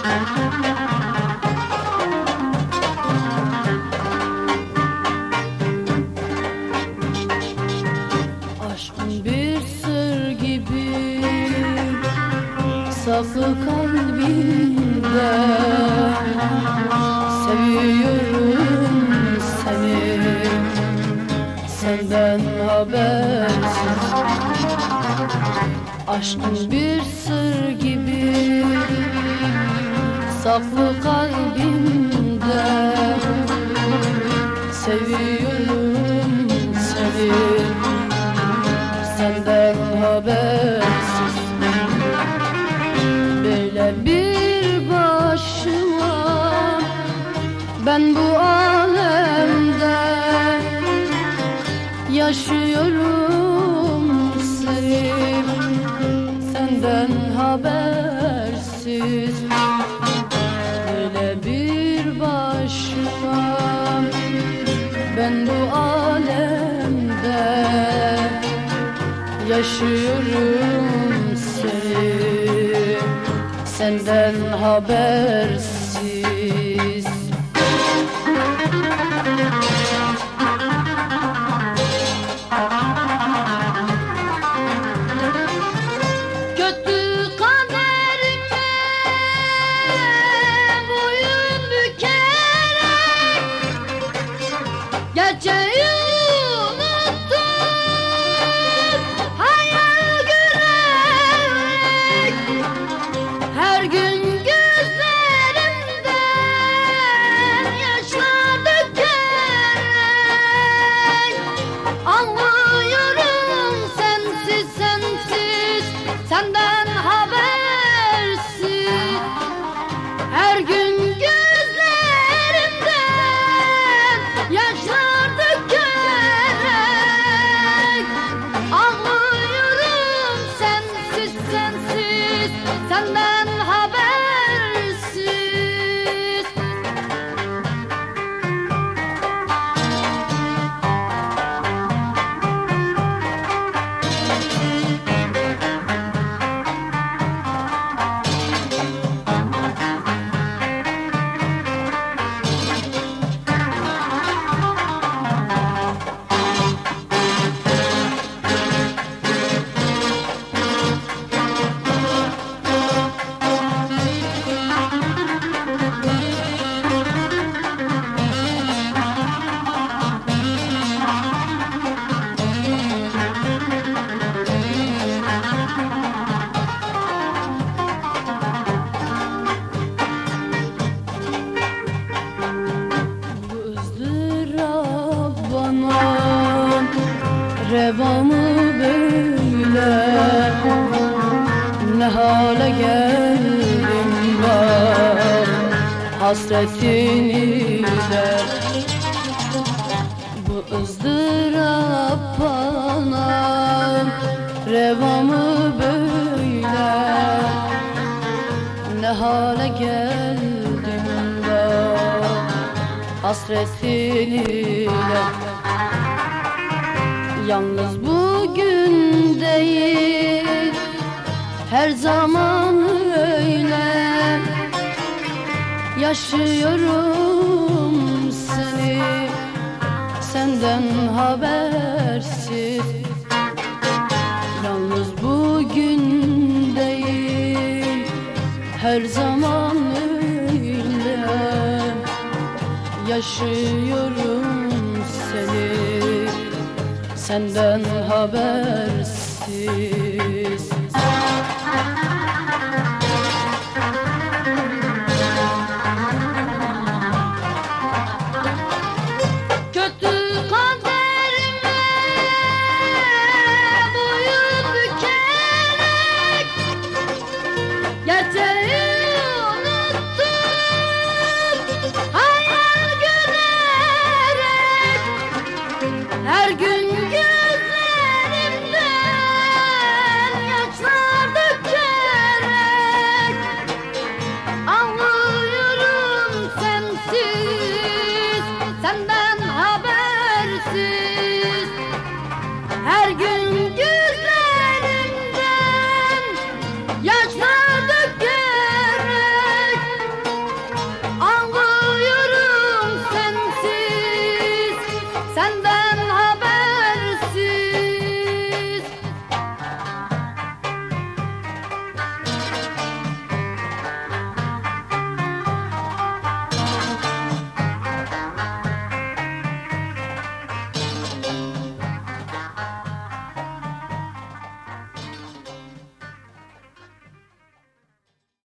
Aşkın bir sır gibi saklı kalbimde, seviyorum seni senden habersiz. Aşkın bir sır gibi saklı kalbimde, seviyorum seni senden habersiz. Böyle bir başıma ben bu alemde yaşıyorum seni senden habersiz. Böyle bir başıma ben bu alemde yaşıyorum seni senden habersiz. Kötü kaderime boyun bükerek gerçeği unuttum, hayal görerek her gün gözlerimden yaşlar dökerek anlıyorum sensiz sensiz senden habersiz. Her gün gözlerimden yaşlar dökerek anlıyorum sensiz sensiz senden habersiz. Bu ızdırap bana reva mı böyle, ne hale geldim ben hasretin ile. Bu ızdırap bana reva mı böyle, ne hale geldim ben hasretin ile. Yalnız bugün değil, her zaman öyle yaşıyorum seni senden habersiz. Yalnız bugün değil, her zaman öyle yaşıyorum seni senden habersiz.